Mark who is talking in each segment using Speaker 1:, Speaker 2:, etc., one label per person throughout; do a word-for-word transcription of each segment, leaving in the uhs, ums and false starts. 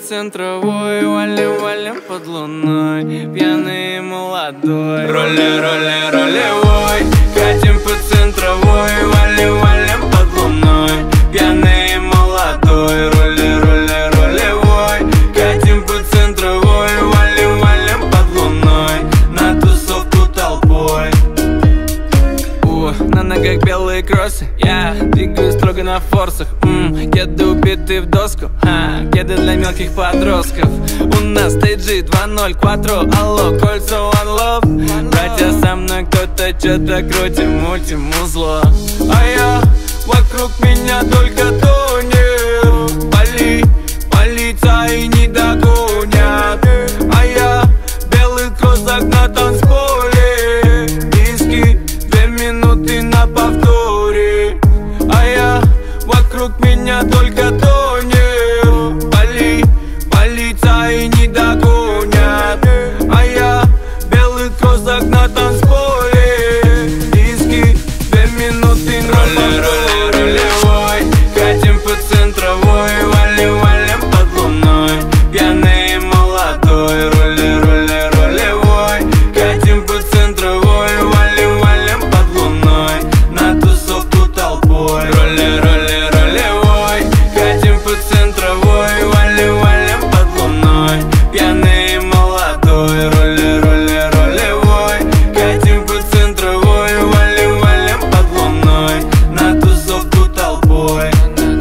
Speaker 1: центровой, валим, валим под луной, пьяный и молодой. Роли, роли, ролевой, катим по центровой, валим, валим под луной, пьяный и молодой. Роли, роли, ролевой, катим по центровой, валим, валим под луной, на тусовку толпой. О, на ногах белые кроссы, я двигаюсь строго на форсах. Ммм, кеды убиты в доску, а, кеды для мелких подростков. У нас стейджи два ноль кватро, алло, кольца one love. Братья, со мной кто-то что-то крутим, мультим узло. А я, вокруг меня только тонет. Поли, полиция не догонят. А я, белый кросс на танцполе. Диски, две минуты на повторе. А я, вокруг меня только тонет. Поли, полиция не догонят. А я, белый кросс на танцполе. Диски, две минуты на повторе. Ролевой, катим по центровой, валим, валим под луной, пьяный и молодой. Роли, роли, ролевой, катим по центровой, валим, валим под луной, на тусовку толпой. Роли, роли, ролевой, катим по центровой, валим, валим под луной, пьяный и молодой. Роли, роли, ролевой, катим по центровой, валим, валим под луной, на тусовку толпой.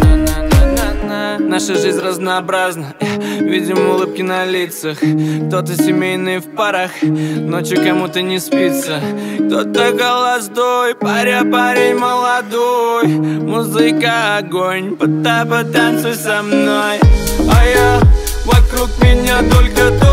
Speaker 1: Наша жизнь разнообразна, видим улыбки на лицах. Кто-то семейный в парах, ночью кому-то не спится. Кто-то холостой, паря, парень молодой. Музыка огонь, пота, потанцуй со мной. А я, вокруг меня только то.